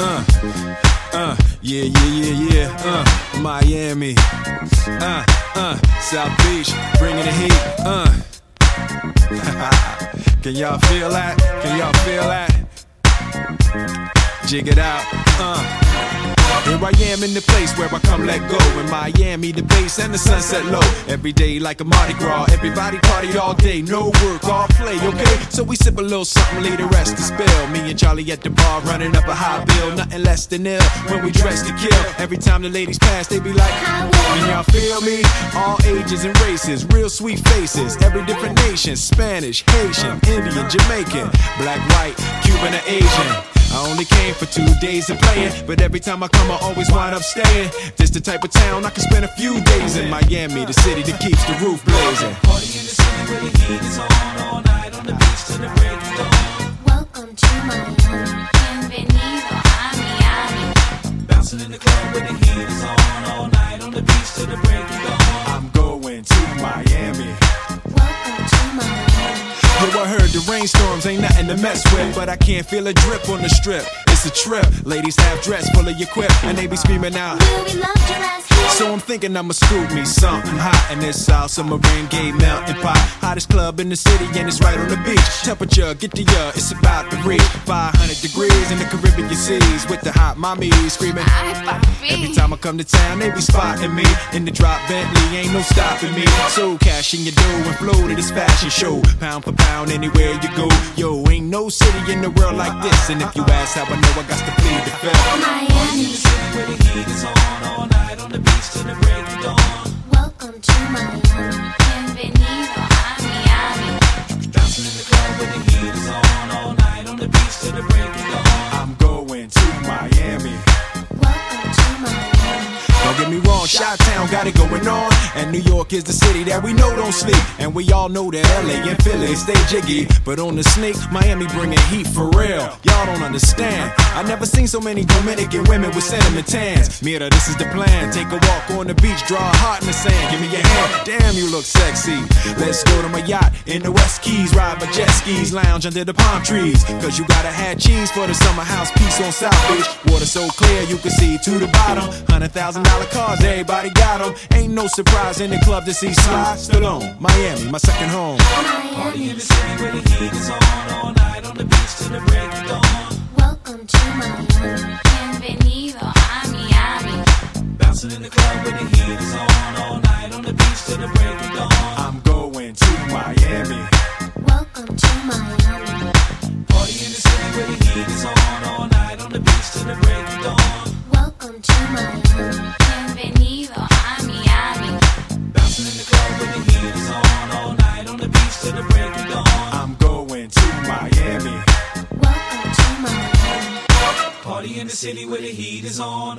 Yeah. Miami. South Beach, bringing the heat. Can y'all feel that? Can y'all feel that? Jig it out. Here I am in the place where I come let go. In Miami, the bass and the sunset low. Every day like a Mardi Gras. Everybody party all day, no work, all play, okay? So we sip a little something, leave the rest to spill. Me and Charlie at the bar running up a high bill. Nothing less than ill when we dress to kill. Every time the ladies pass, they be like, can y'all feel me? All ages and races, real sweet faces. Every different nation, Spanish, Haitian, Indian, Jamaican, black, white, Cuban, or Asian. I only came for 2 days of playing, but every time I come I always wind up staying. This the type of town I can spend a few days in. Miami, the city that keeps the roof blazing. Party in the city where the heat is on, all night on the beach till the break of dawn. Welcome to Miami, bienvenido a Miami. Bouncing in the club where the heat is on, all night on the beach till the break of dawn. I'm going to Miami. Welcome to Miami. Yo, I heard the rainstorms ain't nothing to mess with, but I can't feel a drip on the strip. It's a trip. Ladies half dressed, full of your quip, and they be screaming out, Will we love your ass here? so I'm thinking I'ma scoop me something hot in this South Submarine Gay melting pot. Hottest club in the city and it's right on the beach. Temperature, get to ya, it's about to reach 500 degrees in the Caribbean seas with the hot mommies screaming. Every time I come to town, they be spotting me in the drop Bentley, ain't no stopping me. So cash in your dough and flow to this fashion show. Pound for pound, anywhere you go. Yo, ain't no city in the world like this. And if you ask how I know, I got to plead the fifth. Party in the city where the heat is on, all night on the beach till the break of dawn. Welcome to Miami, bienvenido a Miami. Bouncing in the club where the heat is on, all night on the beach till the break of dawn. I'm going to Miami. Welcome to Miami. Don't get me wrong, Chi-Town got it going on, and New York is the city that we know don't sleep. And we all know that LA and Philly stay jiggy, but on the sneak, Miami bringing heat for real. Y'all don't understand. I never seen so many Dominican women with cinnamon tans. Mira, this is the plan. Take a walk on the beach, draw a heart in the sand. Give me your hand. Damn, you look sexy. Let's go to my yacht in the West Keys, ride my jet skis, lounge under the palm trees. Cause you gotta have cheese for the summer house piece on South Beach. Water so clear you can see to the bottom. $100,000 cars, everybody got them. Ain't no surprise in the club to see Sly Stallone. Miami, my second home. Party in the city where the heat is on, all night on the beach till the break of dawn. Welcome to Miami, bienvenido a Miami. Bouncing in the club where the heat is on, all night on the beach till the break of dawn. I'm going to Miami. Welcome to Miami. Party in the city where the heat is on, all night on the beach till the break of dawn. Welcome to Miami, bienvenido a Miami. Bouncing in the club where the heat is on, all night on the beach till the break of dawn. I'm going to Miami. Welcome to Miami. Party in the city where the heat is on.